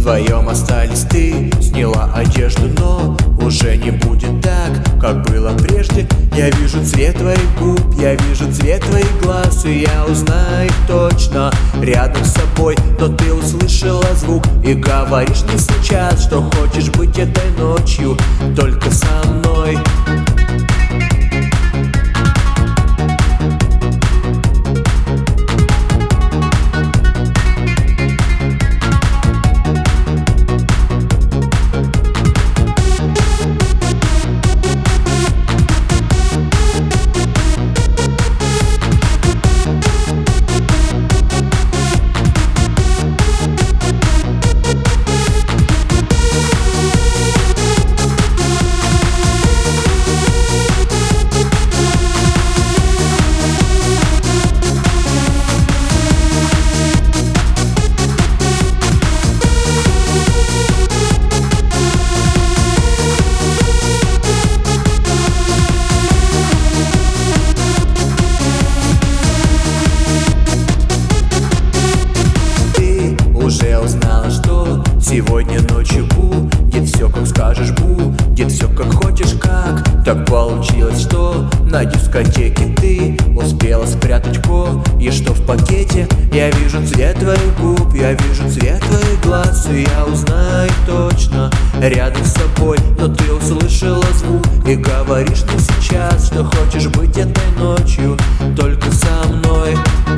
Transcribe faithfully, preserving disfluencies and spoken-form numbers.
своем остались ты. Сняла одежду, но уже не будет так, как было прежде. Я вижу цвет твоих губ, я вижу цвет твоих глаз, и я узнаю их точно рядом с собой. Но ты услышала звук и говоришь мне сейчас, что хочешь быть этой ночью только со мной. Уже узнала, что сегодня ночью будет все, как скажешь, будет все, как хочешь, как так получилось, что на дискотеке ты успела спрятать кое-что в пакете. Я вижу цвет твоих губ, я вижу цвет твоих глаз, и я узнаю их точно рядом с собой. Но ты услышала звук и говоришь мне сейчас, что хочешь быть этой ночью только со мной.